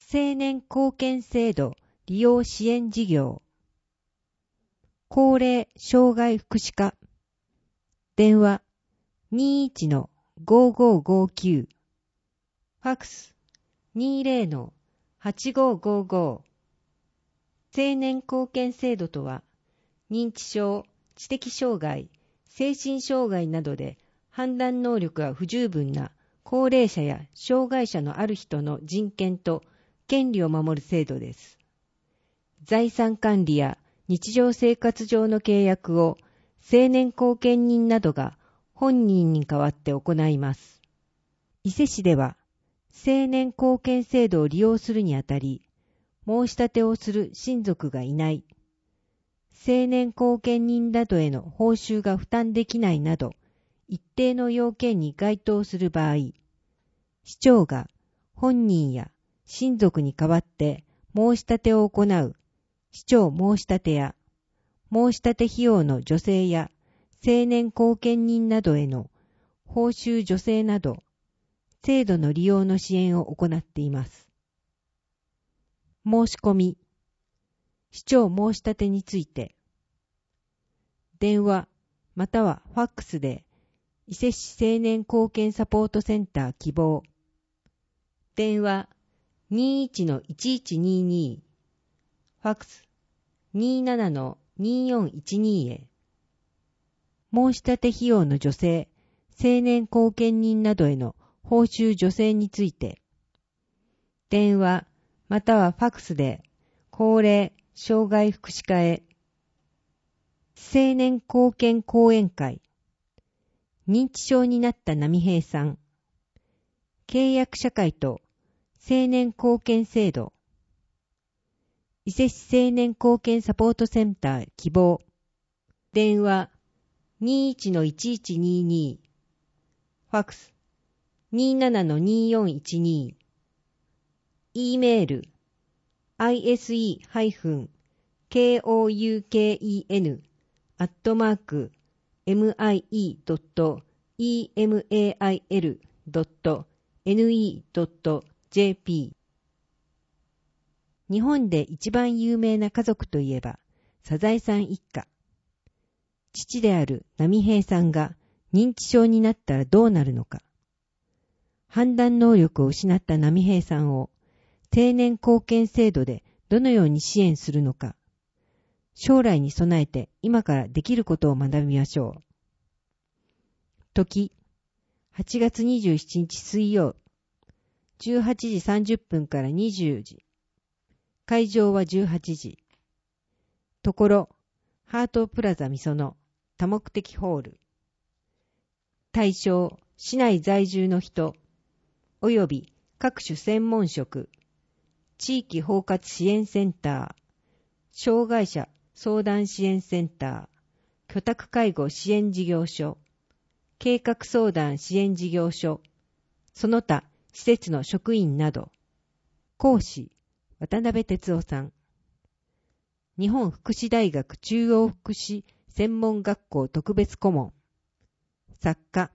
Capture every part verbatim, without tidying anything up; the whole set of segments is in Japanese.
青年貢献制度利用支援事業、高齢障害福祉課、電話 にじゅういちのごーごーごーきゅう、ファックス にじゅうのはちごーごーごー。青年貢献制度とは、認知症、知的障害、精神障害などで判断能力が不十分な高齢者や障害者のある人の人権と権利を守る制度です。財産管理や日常生活上の契約を青年後見人などが本人に代わって行います。伊勢市では、青年後見制度を利用するにあたり、申し立てをする親族がいない、青年後見人などへの報酬が負担できないなど、一定の要件に該当する場合、市長が本人や親族に代わって申し立てを行う市長申し立てや、申し立て費用の助成や青年後見人などへの報酬助成など、制度の利用の支援を行っています。申し込み、市長申し立てについて、電話またはファックスで伊勢市青年貢献サポートセンター希望、電話 にじゅういちのいちいちにーにー、ファックス にじゅうななのにーよんいちにー へ。申し立て費用の助成、青年後見人などへの報酬助成について、電話またはファックスで高齢障害福祉課へ。青年貢献講演会、認知症になった波平さん、契約社会と青年貢献制度、伊勢市青年貢献サポートセンター希望、電話 にじゅういちのいちいちにーにー、ファックス にじゅうななのにーよんいちにー、E メール アイエスイー コウケン アットマーク エムアイイー ドット イーエムエーアイエル ドット エヌイー ドット ジェーピー。 日本で一番有名な家族といえばサザエさん一家。父である波平さんが認知症になったらどうなるのか。判断能力を失った波平さんを青年貢献制度でどのように支援するのか。将来に備えて今からできることを学びましょう。時、はちがつにじゅうしちにち水曜、じゅうはちじさんじゅっぷんからにじゅうじ。会場はじゅうはちじ。ところ、ハートプラザみその多目的ホール。対象、市内在住の人、および各種専門職、地域包括支援センター、障害者相談支援センター、居宅介護支援事業所、計画相談支援事業所、その他施設の職員など。講師、渡辺哲夫さん。日本福祉大学中央福祉専門学校特別顧問。作家。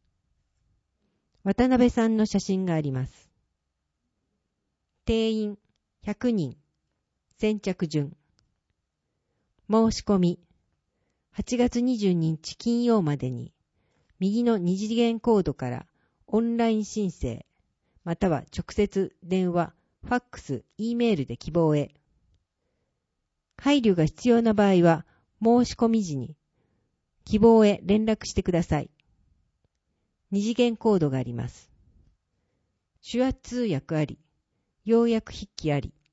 渡辺さんの写真があります。定員ひゃくにん。先着順。申し込み。はちがつにじゅうににち金曜までに、右の二次元コードからオンライン申請、または直接電話、ファックス、E メールで希望へ。配慮が必要な場合は、申し込み時に希望へ連絡してください。二次元コードがあります。手話通訳あり、要約筆記あり。